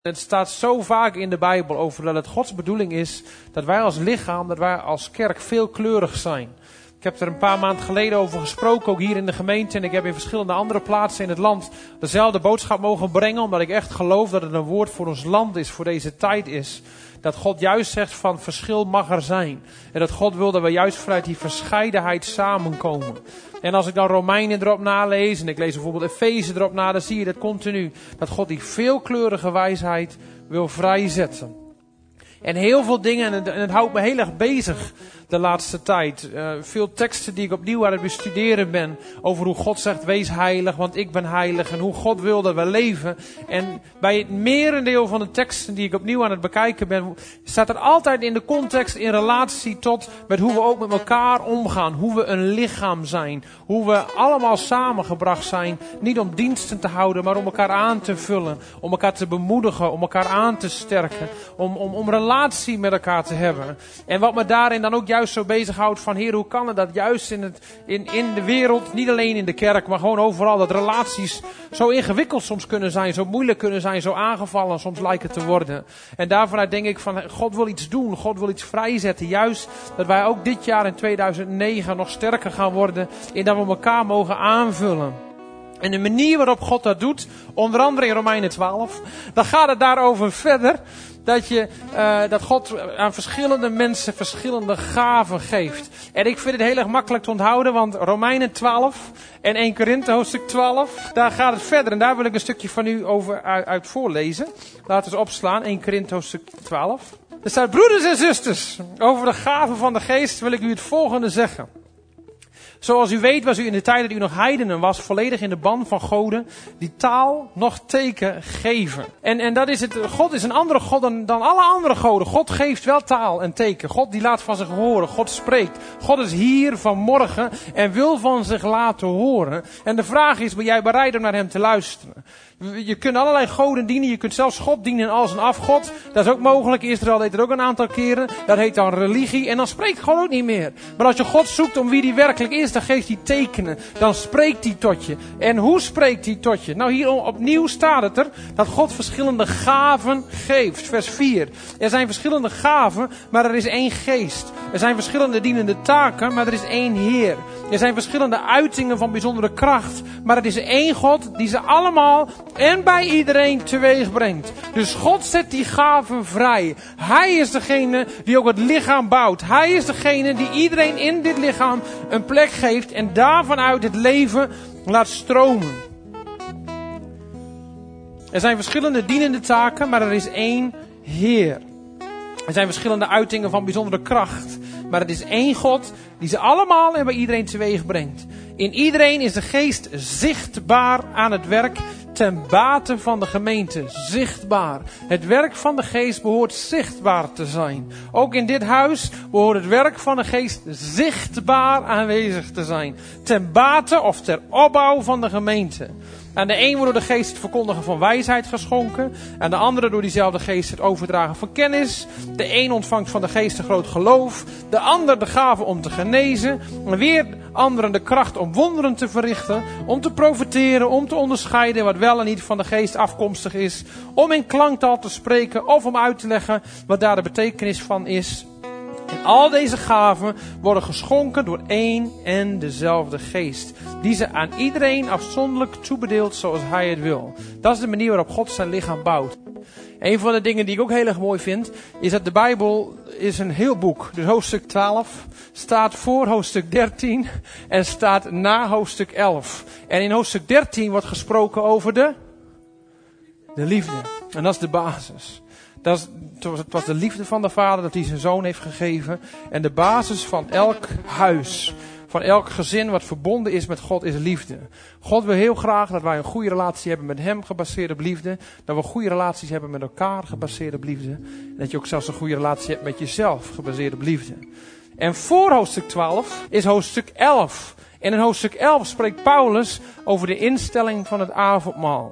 Het staat zo vaak in de Bijbel over dat het Gods bedoeling is dat wij als lichaam, dat wij als kerk veelkleurig zijn. Ik heb er een paar maanden geleden over gesproken, ook hier in de gemeente. En ik heb in verschillende andere plaatsen in het land dezelfde boodschap mogen brengen. Omdat ik echt geloof dat het een woord voor ons land is, voor deze tijd is. Dat God juist zegt van verschil mag er zijn. En dat God wil dat we juist vanuit die verscheidenheid samenkomen. En als ik dan Romeinen erop nalees en ik lees bijvoorbeeld Efeze erop na, dan zie je dat continu. Dat God die veelkleurige wijsheid wil vrijzetten. En heel veel dingen, en het houdt me heel erg bezig de laatste tijd. Veel teksten die ik opnieuw aan het bestuderen ben. Over hoe God zegt, wees heilig, want ik ben heilig. En hoe God wil dat we leven. En bij het merendeel van de teksten die ik opnieuw aan het bekijken ben, staat er altijd in de context in relatie tot met hoe we ook met elkaar omgaan. Hoe we een lichaam zijn. Hoe we allemaal samengebracht zijn. Niet om diensten te houden, maar om elkaar aan te vullen. Om elkaar te bemoedigen, om elkaar aan te sterken. Om relatie met elkaar te hebben. En wat me daarin dan ook juist zo bezighoudt van, Heer, hoe kan het dat juist in de wereld, niet alleen in de kerk, maar gewoon overal, dat relaties zo ingewikkeld soms kunnen zijn, zo moeilijk kunnen zijn, zo aangevallen soms lijken te worden. En daarvanuit denk ik van, God wil iets doen, God wil iets vrijzetten. Juist dat wij ook dit jaar in 2009 nog sterker gaan worden in dat we elkaar mogen aanvullen. En de manier waarop God dat doet, onder andere in Romeinen 12, dan gaat het daarover verder. Dat God aan verschillende mensen verschillende gaven geeft. En ik vind het heel erg makkelijk te onthouden, want Romeinen 12 en 1 Korinthe hoofdstuk 12, daar gaat het verder. En daar wil ik een stukje van u over uit voorlezen. Laten we eens opslaan, 1 Korinthe hoofdstuk 12. Er staat, broeders en zusters, over de gaven van de geest wil ik u het volgende zeggen. Zoals u weet was u in de tijd dat u nog heidenen was, volledig in de ban van goden, die taal nog teken geven. En dat is het, God is een andere God dan alle andere goden. God geeft wel taal en teken. God die laat van zich horen. God spreekt. God is hier vanmorgen en wil van zich laten horen. En de vraag is, ben jij bereid om naar hem te luisteren? Je kunt allerlei goden dienen. Je kunt zelfs God dienen als een afgod. Dat is ook mogelijk. Israël deed het ook een aantal keren. Dat heet dan religie. En dan spreekt God ook niet meer. Maar als je God zoekt om wie die werkelijk is, dan geeft hij tekenen. Dan spreekt hij tot je. En hoe spreekt hij tot je? Nou, hier opnieuw staat het er dat God verschillende gaven geeft. Vers 4. Er zijn verschillende gaven, maar er is één geest. Er zijn verschillende dienende taken, maar er is één Heer. Er zijn verschillende uitingen van bijzondere kracht, maar het is één God die ze allemaal en bij iedereen teweeg brengt. Dus God zet die gaven vrij. Hij is degene die ook het lichaam bouwt. Hij is degene die iedereen in dit lichaam een plek geeft en daarvan uit het leven laat stromen. Er zijn verschillende dienende taken, maar er is één Heer. Er zijn verschillende uitingen van bijzondere kracht, maar het is één God die ze allemaal en bij iedereen teweeg brengt. In iedereen is de geest zichtbaar aan het werk ten bate van de gemeente. Zichtbaar. Het werk van de geest behoort zichtbaar te zijn. Ook in dit huis behoort het werk van de geest zichtbaar aanwezig te zijn. Ten bate of ter opbouw van de gemeente. Aan de een wordt door de geest het verkondigen van wijsheid geschonken. Aan de andere door diezelfde geest het overdragen van kennis. De een ontvangt van de geest een groot geloof. De ander de gave om te genezen. En weer anderen de kracht om wonderen te verrichten. Om te profeteren, om te onderscheiden wat wel en niet van de geest afkomstig is. Om in klanktaal te spreken of om uit te leggen wat daar de betekenis van is. En al deze gaven worden geschonken door één en dezelfde geest. Die ze aan iedereen afzonderlijk toebedeelt zoals hij het wil. Dat is de manier waarop God zijn lichaam bouwt. Een van de dingen die ik ook heel erg mooi vind, is dat de Bijbel is een heel boek. Dus hoofdstuk 12 staat voor hoofdstuk 13 en staat na hoofdstuk 11. En in hoofdstuk 13 wordt gesproken over de liefde. En dat is de basis. Het was de liefde van de Vader dat hij zijn zoon heeft gegeven. En de basis van elk huis, van elk gezin wat verbonden is met God, is liefde. God wil heel graag dat wij een goede relatie hebben met hem gebaseerd op liefde. Dat we goede relaties hebben met elkaar gebaseerd op liefde. En dat je ook zelfs een goede relatie hebt met jezelf gebaseerd op liefde. En voor hoofdstuk 12 is hoofdstuk 11. En in hoofdstuk 11 spreekt Paulus over de instelling van het avondmaal.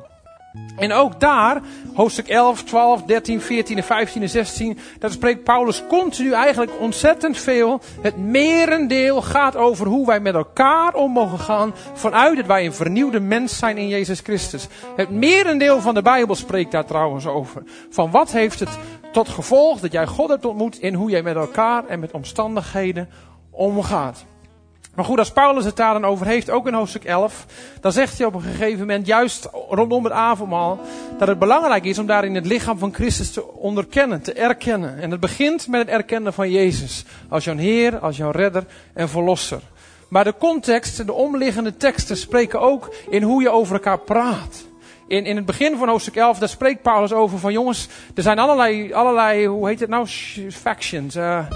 En ook daar, hoofdstuk 11, 12, 13, 14 en 15 en 16, daar spreekt Paulus continu eigenlijk ontzettend veel. Het merendeel gaat over hoe wij met elkaar om mogen gaan, vanuit dat wij een vernieuwde mens zijn in Jezus Christus. Het merendeel van de Bijbel spreekt daar trouwens over. Van wat heeft het tot gevolg dat jij God hebt ontmoet in hoe jij met elkaar en met omstandigheden omgaat. Maar goed, als Paulus het daar dan over heeft, ook in hoofdstuk 11, dan zegt hij op een gegeven moment, juist rondom het avondmaal, dat het belangrijk is om daarin het lichaam van Christus te onderkennen, te erkennen. En het begint met het erkennen van Jezus, als jouw Heer, als jouw redder en verlosser. Maar de context, de omliggende teksten spreken ook in hoe je over elkaar praat. In het begin van hoofdstuk 11, daar spreekt Paulus over van jongens, er zijn allerlei hoe heet het nou, factions,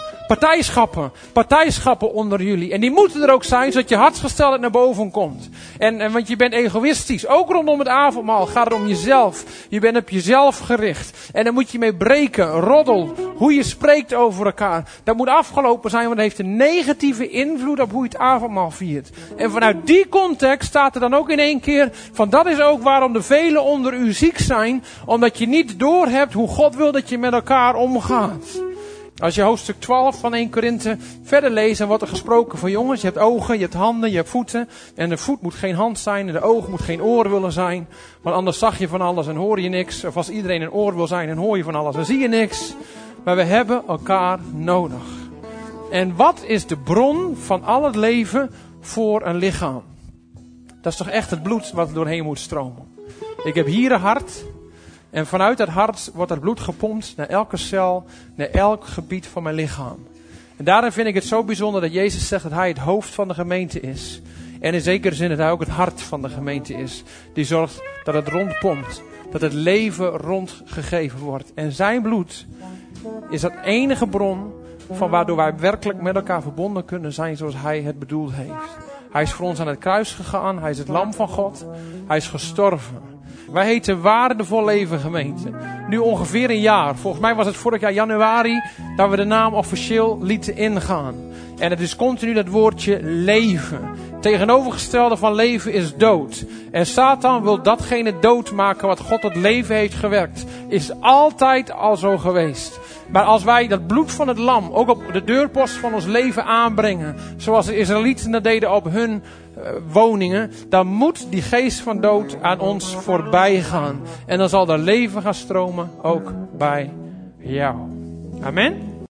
partijschappen onder jullie. En die moeten er ook zijn, zodat je hartsgesteldheid naar boven komt. En want je bent egoïstisch, ook rondom het avondmaal gaat het om jezelf. Je bent op jezelf gericht. En daar moet je mee breken, roddel, hoe je spreekt over elkaar. Dat moet afgelopen zijn, want het heeft een negatieve invloed op hoe je het avondmaal viert. En vanuit die context staat er dan ook in één keer van dat is ook waarom de velen onder u ziek zijn, omdat je niet doorhebt hoe God wil dat je met elkaar omgaat. Als je hoofdstuk 12 van 1 Korinthe verder leest, dan wordt er gesproken van jongens, je hebt ogen, je hebt handen, je hebt voeten. En de voet moet geen hand zijn en de oog moet geen oor willen zijn. Want anders zag je van alles en hoor je niks. Of als iedereen een oor wil zijn en hoor je van alles en zie je niks. Maar we hebben elkaar nodig. En wat is de bron van al het leven voor een lichaam? Dat is toch echt het bloed wat er doorheen moet stromen. Ik heb hier een hart. En vanuit dat hart wordt het bloed gepompt naar elke cel, naar elk gebied van mijn lichaam. En daarom vind ik het zo bijzonder dat Jezus zegt dat hij het hoofd van de gemeente is. En in zekere zin dat hij ook het hart van de gemeente is. Die zorgt dat het rondpompt. Dat het leven rondgegeven wordt. En zijn bloed is dat enige bron van waardoor wij werkelijk met elkaar verbonden kunnen zijn zoals hij het bedoeld heeft. Hij is voor ons aan het kruis gegaan. Hij is het lam van God. Hij is gestorven. Wij heten Waardevol Leven Gemeente. Nu ongeveer een jaar. Volgens mij was het vorig jaar januari dat we de naam officieel lieten ingaan. En het is continu dat woordje leven. Tegenovergestelde van leven is dood. En Satan wil datgene doodmaken wat God tot leven heeft gewerkt. Is altijd al zo geweest. Maar als wij dat bloed van het lam ook op de deurpost van ons leven aanbrengen, zoals de Israëlieten dat deden op hun woningen, dan moet die geest van dood aan ons voorbij gaan. En dan zal er leven gaan stromen ook bij jou. Amen.